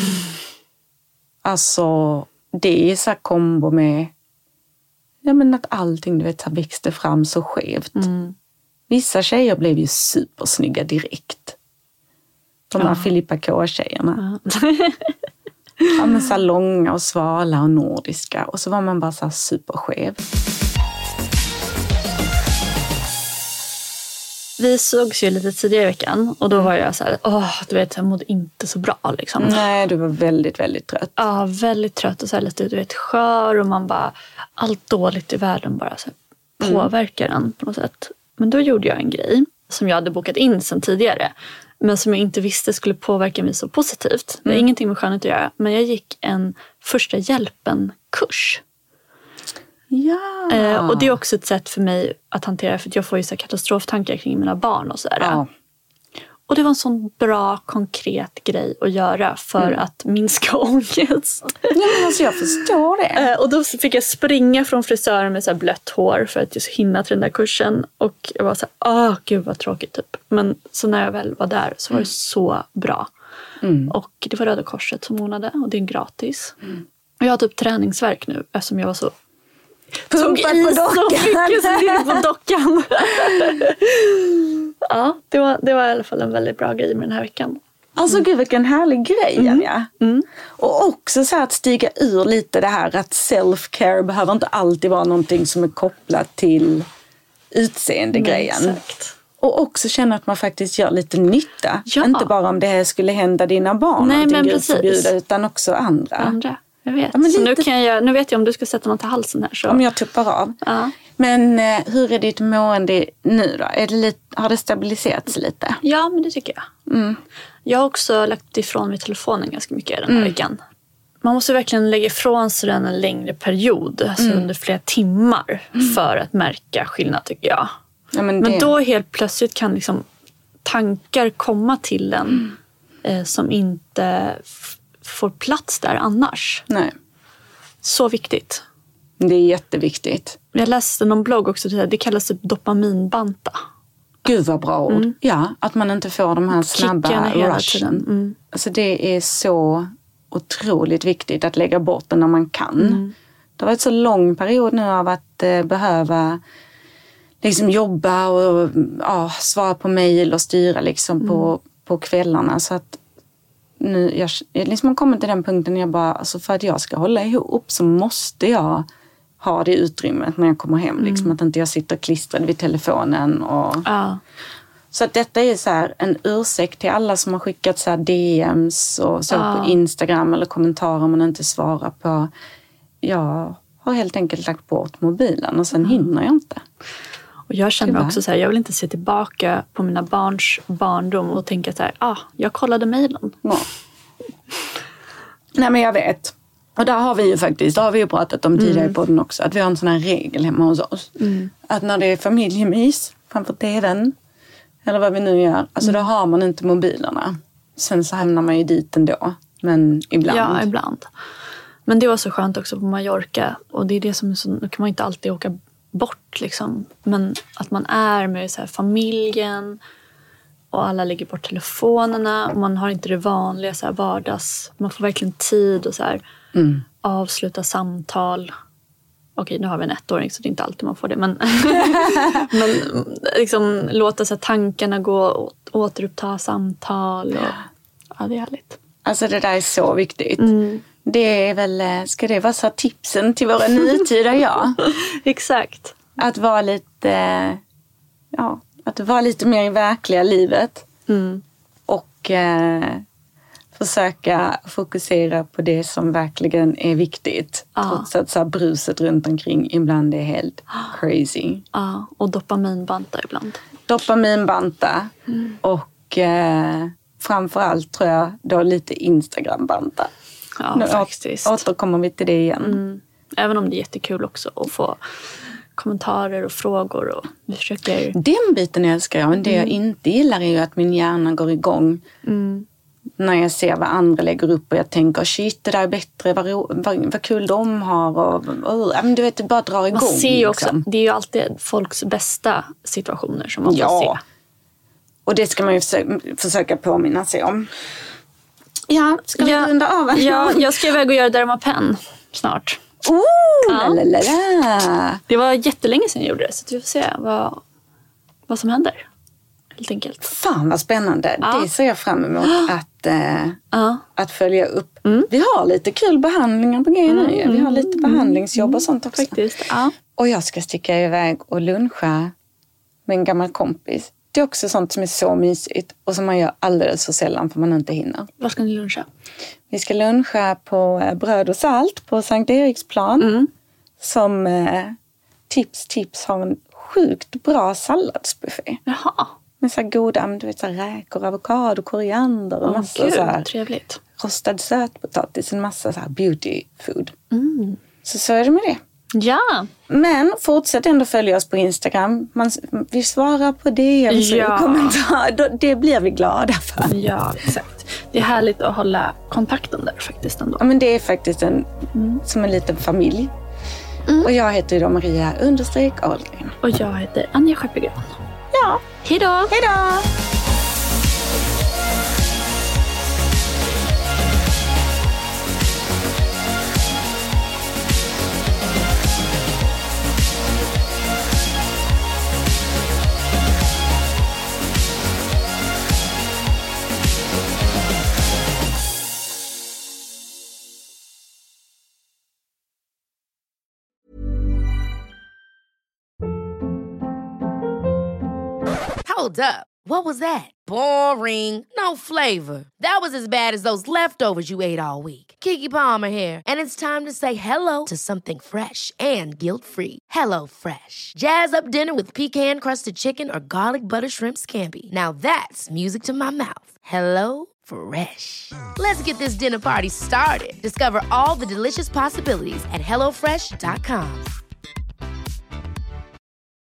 Alltså det är så här kombo med, ja men att allting du vet så växte fram så skevt. Mm. Vissa tjejer blev ju supersnygga direkt. De här ja. Filippa K-tjejerna. Ja. Ja, men så här långa och svala och nordiska. Och så var man bara så här superskev. Vi sågs ju lite tidigare i veckan. Och då var jag så här, åh, du vet, jag mådde inte så bra liksom. Nej, du var väldigt, väldigt trött. Ja, väldigt trött och så här lite, du vet, skör. Och man bara, allt dåligt i världen bara så här, påverkar mm. en på något sätt. Men då gjorde jag en grej som jag hade bokat in sedan tidigare. Men som jag inte visste skulle påverka mig så positivt. Det är mm. ingenting med skönhet att göra. Men jag gick en första hjälpen-kurs. Ja. Eh, och det är också ett sätt för mig att hantera. För att jag får ju så här katastroftankar kring mina barn och sådär. Ja. Och det var en sån bra, konkret grej att göra för mm. att minska ångest. Ja, men alltså jag förstår det. Eh, och då fick jag springa från frisören med så här blött hår för att just hinna till den där kursen. Och jag var så här, åh gud vad tråkigt typ. Men så när jag väl var där så var det så bra. Mm. Och det var Röda Korset som ordnade och det är gratis. Mm. Och jag har typ träningsvärk nu eftersom jag var så Tog i på dockan. Så mycket så det är på dockan. Ja, det var, det var i alla fall en väldigt bra grej med den här veckan. Alltså gud vilken härlig grej, mm. Anja. Mm. Och också så här att stiga ur lite det här att self-care behöver inte alltid vara någonting som är kopplat till utseendegrejen. Nej, exakt. Och också känna att man faktiskt gör lite nytta. Ja. Inte bara om det här skulle hända dina barn. Nej, men precis. Förbjuda, utan också andra. Andra. Jag vet. Ja, så lite... nu, kan jag, nu vet jag om du ska sätta något i halsen här. Så. Om jag tuppar av. Ja. Men eh, hur är ditt mående nu då? Är det lite, har det stabiliserats lite? Ja, men det tycker jag. Mm. Jag har också lagt ifrån mig telefonen ganska mycket den här mm. veckan. Man måste verkligen lägga ifrån sig den en längre period. Alltså mm. under flera timmar. Mm. För att märka skillnad tycker jag. Ja, men, det... men då helt plötsligt kan liksom tankar komma till en. Mm. Eh, som inte... får plats där annars. Nej. Så viktigt. Det är jätteviktigt. Jag läste någon blogg också. Det kallas typ dopaminbanta. Gud vad bra ord. Mm. Ja, att man inte får de här snabba rushen. Mm. Alltså det är så otroligt viktigt att lägga bort det när man kan. Mm. Det har varit så lång period nu av att eh, behöva liksom jobba och ja, svara på mejl och styra liksom mm. på, på kvällarna. Så att nu, jag, jag liksom kommer till den punkten jag bara, alltså för att jag ska hålla ihop så måste jag ha det utrymmet när jag kommer hem. Mm. Liksom, att inte jag sitter klistrad vid telefonen. Och, ja. Så att detta är så här en ursäkt till alla som har skickat så här D Ms och så ja. På Instagram eller kommentarer man inte svarar på. Jag har helt enkelt lagt bort mobilen och sen mm. hinner jag inte. Och jag känner mig också så här, jag vill inte se tillbaka på mina barns barndom och tänka så här, ah, jag kollade mejlen. Ja. Nej men jag vet. Och där har vi ju faktiskt, där har vi ju pratat om tidigare mm. på den också, att vi har en sån här regel hemma hos oss. Mm. Att när det är familjemys framför tvn, eller vad vi nu gör, alltså mm. då har man inte mobilerna. Sen så hamnar man ju dit ändå, men ibland. Ja, ibland. Men det var så skönt också på Mallorca, och det är det som är så, nu kan man inte alltid åka bort liksom. Men att man är med så här familjen och alla lägger bort telefonerna och man har inte det vanliga så här vardags. Man får verkligen tid och så här mm. avsluta samtal. okej, nu har vi en ettåring så det är inte alltid man får det. Men, men liksom låta sig tankarna gå och återuppta samtal. Och, ja, det är härligt. Alltså det där är så viktigt. Mm. Det är väl, ska det vara så tipsen till våra nutida jag? Exakt. Att vara lite, ja, att vara lite mer i verkliga livet. Mm. Och eh, försöka fokusera på det som verkligen är viktigt. Ah. Trots att så här, bruset runt omkring ibland är helt crazy. Ja, och dopaminbanta ibland. Dopaminbanta. Mm. Och eh, framförallt tror jag då lite Instagram-banta. Ja, nu faktiskt. återkommer vi till det igen. Mm. Även om det är jättekul också att få kommentarer och frågor. Och vi försöker... Den biten älskar jag. Men det mm. jag inte gillar är ju att min hjärna går igång. Mm. När jag ser vad andra lägger upp och jag tänker, shit, det där är bättre, vad, ro, vad, vad kul de har. Och, och, men du vet, det bara drar igång. Man ser ju också, liksom. Det är ju alltid folks bästa situationer som man får ja. se. Och det ska man ju försöka, försöka påminna sig om. Ja, ska vi ja, runda av? Ja, jag ska iväg och göra Dermapen snart. Oh, ja. la, la, la. Det var jättelänge sedan jag gjorde det, så vi får se vad, vad som händer. Helt enkelt. Fan vad spännande. Ja. Det ser jag fram emot att, eh, ja. att följa upp. Mm. Vi har lite kul behandlingar på grejer nu. Mm. Vi har lite behandlingsjobb mm. och sånt också. Faktiskt, ja. Och jag ska sticka iväg och luncha med en gammal kompis. Det är också sånt som är så mysigt och som man gör alldeles för sällan för man inte hinner. Var ska ni luncha? Vi ska luncha på Bröd och salt på Sankt Eriksplan. Mm. Som eh, tips, tips har en sjukt bra salladsbuffé. Jaha. Med så här goda, du vet, så här räkor, avokado, koriander och oh, massa gud, så här trevligt. Rostad sötpotatis, en massa så här beauty food. Mm. Så så är det med det. Ja. Men fortsätt ändå följa oss på Instagram. Man, vi svarar på det. Ja. Kommentar. Det blir vi glada för. Ja, exakt. Det är härligt att hålla kontakten där faktiskt ändå. Ja, men det är faktiskt en, mm. som en liten familj. Mm. Och jag heter då Maria understreck Ahlgren. Och jag heter Anja Skeppegren. Ja. Hej då! Hej då! Hold up. What was that? Boring. No flavor. That was as bad as those leftovers you ate all week. Keke Palmer here, and it's time to say hello to something fresh and guilt-free. Hello Fresh. Jazz up dinner with pecan-crusted chicken or garlic butter shrimp scampi. Now that's music to my mouth. Hello Fresh. Let's get this dinner party started. Discover all the delicious possibilities at hello fresh dot com.